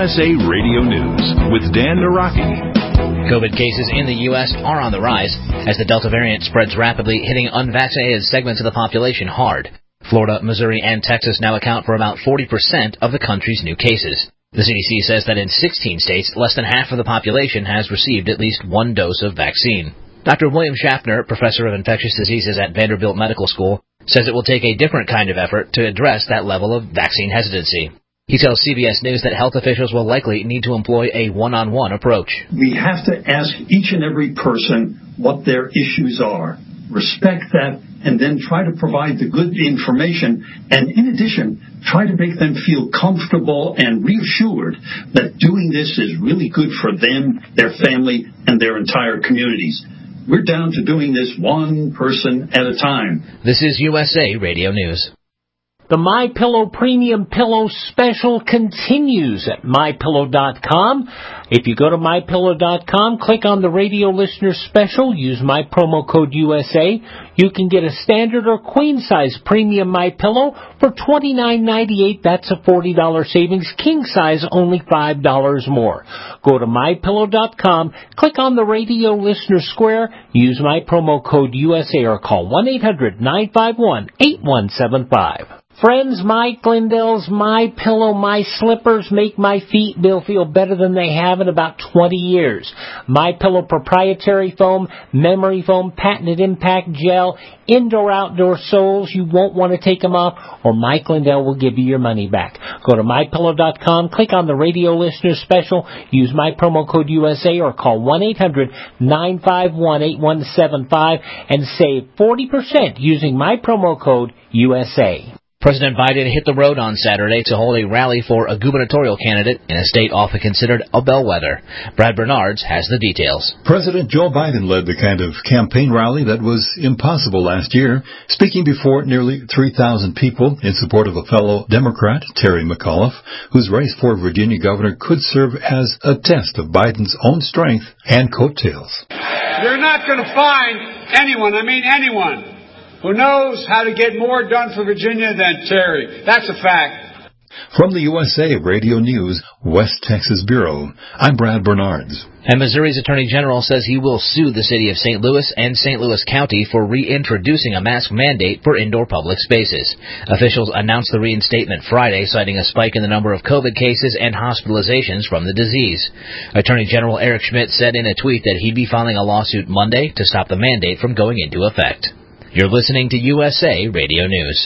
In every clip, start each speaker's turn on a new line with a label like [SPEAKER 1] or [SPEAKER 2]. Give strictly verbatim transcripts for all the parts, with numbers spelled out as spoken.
[SPEAKER 1] S A Radio News with Dan Naraki.
[SPEAKER 2] COVID cases in the U S are on the rise as the Delta variant spreads rapidly, hitting unvaccinated segments of the population hard. Florida, Missouri, and Texas now account for about forty percent of the country's new cases. The C D C says that in sixteen states, less than half of the population has received at least one dose of vaccine. Doctor William Schaffner, professor of infectious diseases at Vanderbilt Medical School, says it will take a different kind of effort to address that level of vaccine hesitancy. He tells C B S News that health officials will likely need to employ a one-on-one approach.
[SPEAKER 3] We have to ask each and every person what their issues are, respect that, and then try to provide the good information, and in addition, try to make them feel comfortable and reassured that doing this is really good for them, their family, and their entire communities. We're down to doing this one person at a time.
[SPEAKER 2] This is U S A Radio News.
[SPEAKER 4] The MyPillow Premium Pillow Special continues at my pillow dot com. If you go to my pillow dot com, click on the radio listener special, use my promo code U S A. You can get a standard or queen size premium MyPillow for twenty-nine ninety-eight. That's a forty dollars savings. King size only five dollars more. Go to my pillow dot com, click on the radio listener square, use my promo code U S A or call one eight hundred nine five one eight one seven five. Friends, Mike Lindell's My Pillow, My Slippers make my feet feel better than they have in about twenty years. My Pillow proprietary foam, memory foam, patented impact gel, indoor-outdoor soles. You won't want to take them off, or Mike Lindell will give you your money back. Go to my pillow dot com, click on the radio listener special, use my promo code U S A, or call one eight hundred nine five one eight one seven five and save forty percent using my promo code U S A.
[SPEAKER 2] President Biden hit the road on Saturday to hold a rally for a gubernatorial candidate in a state often considered a bellwether. Brad Bernards has the details.
[SPEAKER 5] President Joe Biden led the kind of campaign rally that was impossible last year, speaking before nearly three thousand people in support of a fellow Democrat, Terry McAuliffe, whose race for Virginia governor could serve as a test of Biden's own strength and coattails.
[SPEAKER 6] You're not going to find anyone, I mean anyone, who knows how to get more done for Virginia than Terry. That's a fact.
[SPEAKER 5] From the U S A Radio News, West Texas Bureau, I'm Brad Bernards.
[SPEAKER 2] And Missouri's Attorney General says he will sue the city of Saint Louis and Saint Louis County for reintroducing a mask mandate for indoor public spaces. Officials announced the reinstatement Friday, citing a spike in the number of COVID cases and hospitalizations from the disease. Attorney General Eric Schmidt said in a tweet that he'd be filing a lawsuit Monday to stop the mandate from going into effect. You're listening to U S A Radio News.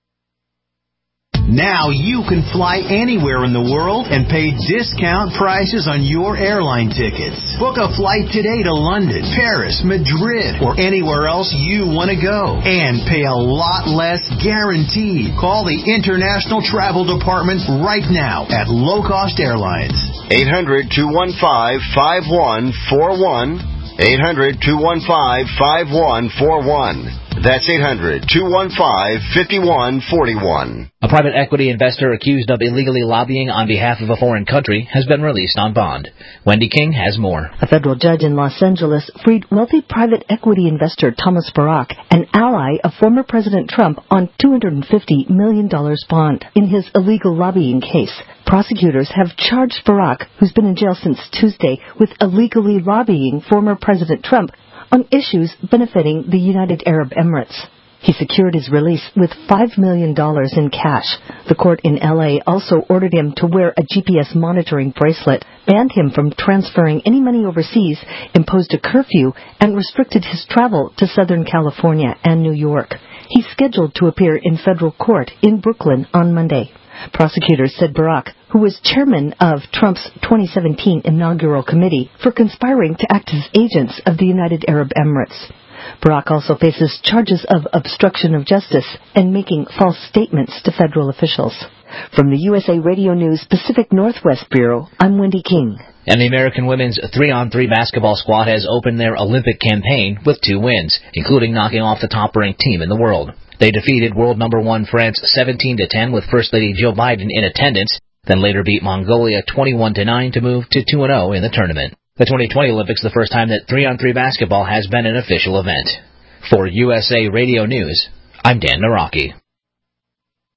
[SPEAKER 7] Now you can fly anywhere in the world and pay discount prices on your airline tickets. Book a flight today to London, Paris, Madrid, or anywhere else you want to go. And pay a lot less guaranteed. Call the International Travel Department right now at Low Cost Airlines.
[SPEAKER 8] eight hundred two one five five one four one. eight hundred two one five five one four one. That's eight hundred two one five five one four one.
[SPEAKER 2] A private equity investor accused of illegally lobbying on behalf of a foreign country has been released on bond. Wendy King has more.
[SPEAKER 9] A federal judge in Los Angeles freed wealthy private equity investor Thomas Barak, an ally of former President Trump, on two hundred fifty million dollars bond. In his illegal lobbying case, prosecutors have charged Barak, who's been in jail since Tuesday, with illegally lobbying former President Trump on issues benefiting the United Arab Emirates. He secured his release with five million dollars in cash. The court in L A also ordered him to wear a G P S monitoring bracelet, banned him from transferring any money overseas, imposed a curfew, and restricted his travel to Southern California and New York. He's scheduled to appear in federal court in Brooklyn on Monday. Prosecutors said Barak, who was chairman of Trump's twenty seventeen inaugural committee, for conspiring to act as agents of the United Arab Emirates. Barak also faces charges of obstruction of justice and making false statements to federal officials. From the U S A Radio News Pacific Northwest Bureau, I'm Wendy King.
[SPEAKER 2] And the American women's three on three basketball squad has opened their Olympic campaign with two wins, including knocking off the top-ranked team in the world. They defeated world number one France seventeen to ten with First Lady Joe Biden in attendance, then later beat Mongolia twenty-one to nine to move to two and oh in the tournament. The twenty twenty Olympics is the first time that three on three basketball has been an official event. For U S A Radio News, I'm Dan Naraki.